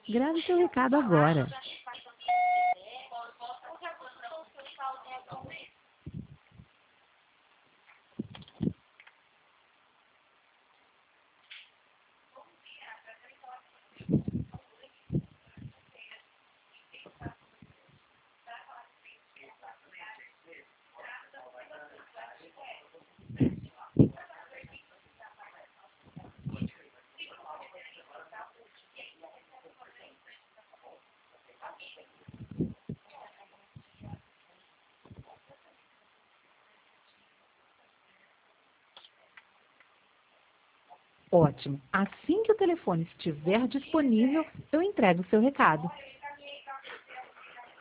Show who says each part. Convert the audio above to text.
Speaker 1: Grave seu recado agora. Ótimo. Assim que o telefone estiver disponível, eu entrego o seu recado.